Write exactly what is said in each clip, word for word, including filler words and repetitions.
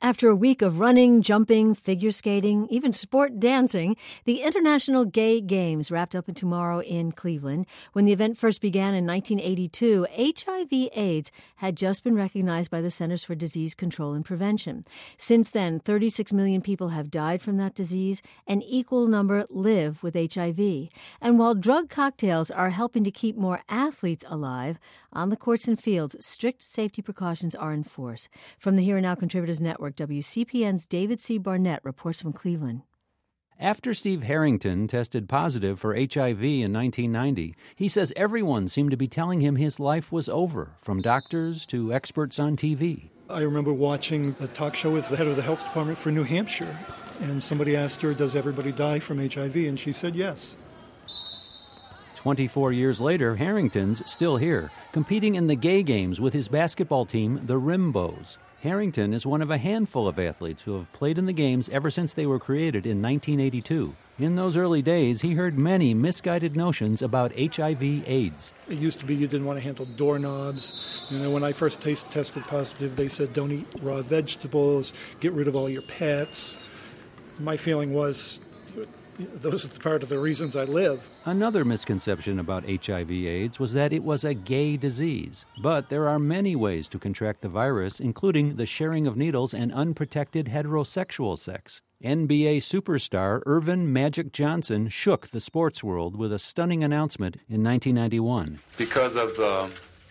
After a week of running, jumping, figure skating, even sport dancing, the International Gay Games wrapped up tomorrow in Cleveland. When the event first began in nineteen eighty-two, H I V AIDS had just been recognized by the Centers for Disease Control and Prevention. Since then, thirty-six million people have died from that disease. An equal number live with H I V. And while drug cocktails are helping to keep more athletes alive, on the courts and fields, strict safety precautions are in force. From the Here and Now Contributors Network, W C P N's David C. Barnett reports from Cleveland. After Steve Harrington tested positive for H I V in nineteen ninety, he says everyone seemed to be telling him his life was over, from doctors to experts on T V. I remember watching a talk show with the head of the health department for New Hampshire, and somebody asked her, does everybody die from H I V? And she said yes. twenty-four years later, Harrington's still here, competing in the Gay Games with his basketball team, the Rimbos. Harrington is one of a handful of athletes who have played in the games ever since they were created in nineteen eighty-two. In those early days, he heard many misguided notions about H I V AIDS. It used to be you didn't want to handle doorknobs. You know, when I first taste, tested positive, they said don't eat raw vegetables, get rid of all your pets. My feeling was those are the part of the reasons I live. Another misconception about H I V AIDS was that it was a gay disease. But there are many ways to contract the virus, including the sharing of needles and unprotected heterosexual sex. N B A superstar Earvin Magic Johnson shook the sports world with a stunning announcement in nineteen ninety-one. Because of the,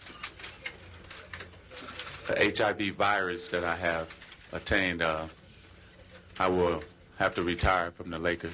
the H I V virus that I have attained, uh, I will have to retire from the Lakers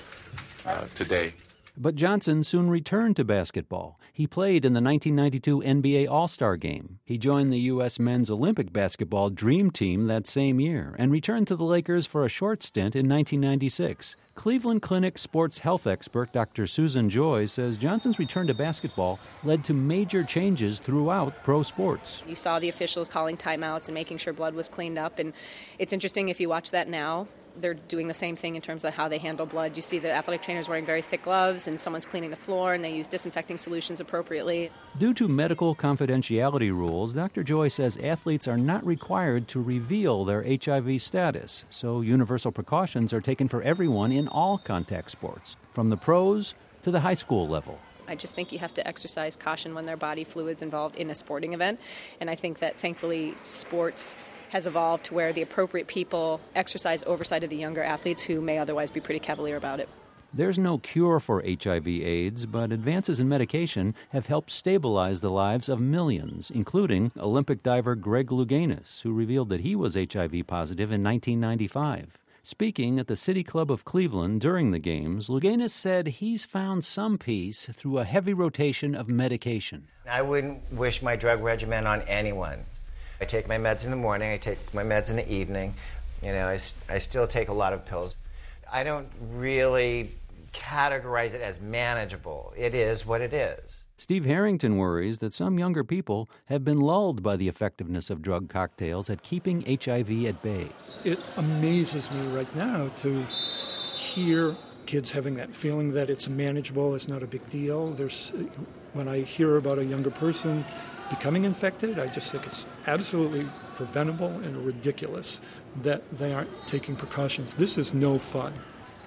uh, today. But Johnson soon returned to basketball. He played in the nineteen ninety-two N B A All-Star Game. He joined the U S Men's Olympic Basketball Dream Team that same year and returned to the Lakers for a short stint in nineteen ninety-six. Cleveland Clinic sports health expert Doctor Susan Joy says Johnson's return to basketball led to major changes throughout pro sports. You saw the officials calling timeouts and making sure blood was cleaned up, and it's interesting if you watch that now. They're doing the same thing in terms of how they handle blood. You see the athletic trainers wearing very thick gloves, and someone's cleaning the floor, and they use disinfecting solutions appropriately. Due to medical confidentiality rules, Doctor Joy says athletes are not required to reveal their H I V status, so universal precautions are taken for everyone in all contact sports, from the pros to the high school level. I just think you have to exercise caution when there are body fluids involved in a sporting event, and I think that thankfully sports has evolved to where the appropriate people exercise oversight of the younger athletes who may otherwise be pretty cavalier about it. There's no cure for H I V AIDS, but advances in medication have helped stabilize the lives of millions, including Olympic diver Greg Louganis, who revealed that he was H I V positive in nineteen ninety-five. Speaking at the City Club of Cleveland during the Games, Louganis said he's found some peace through a heavy rotation of medication. I wouldn't wish my drug regimen on anyone. I take my meds in the morning, I take my meds in the evening. You know, I, I still take a lot of pills. I don't really categorize it as manageable. It is what it is. Steve Harrington worries that some younger people have been lulled by the effectiveness of drug cocktails at keeping H I V at bay. It amazes me right now to hear kids having that feeling that it's manageable, it's not a big deal. There's, when I hear about a younger person becoming infected, I just think it's absolutely preventable and ridiculous that they aren't taking precautions. This is no fun.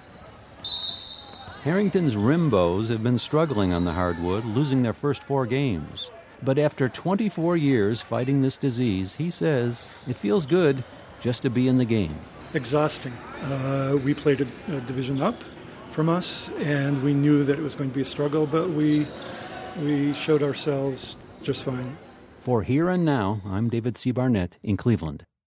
Harrington's Rimbos have been struggling on the hardwood, losing their first four games. But after twenty-four years fighting this disease, he says it feels good just to be in the game. Exhausting. Uh, we played a, a division up from us, and we knew that it was going to be a struggle, but we we showed ourselves just fine. For Here and Now, I'm David C. Barnett in Cleveland.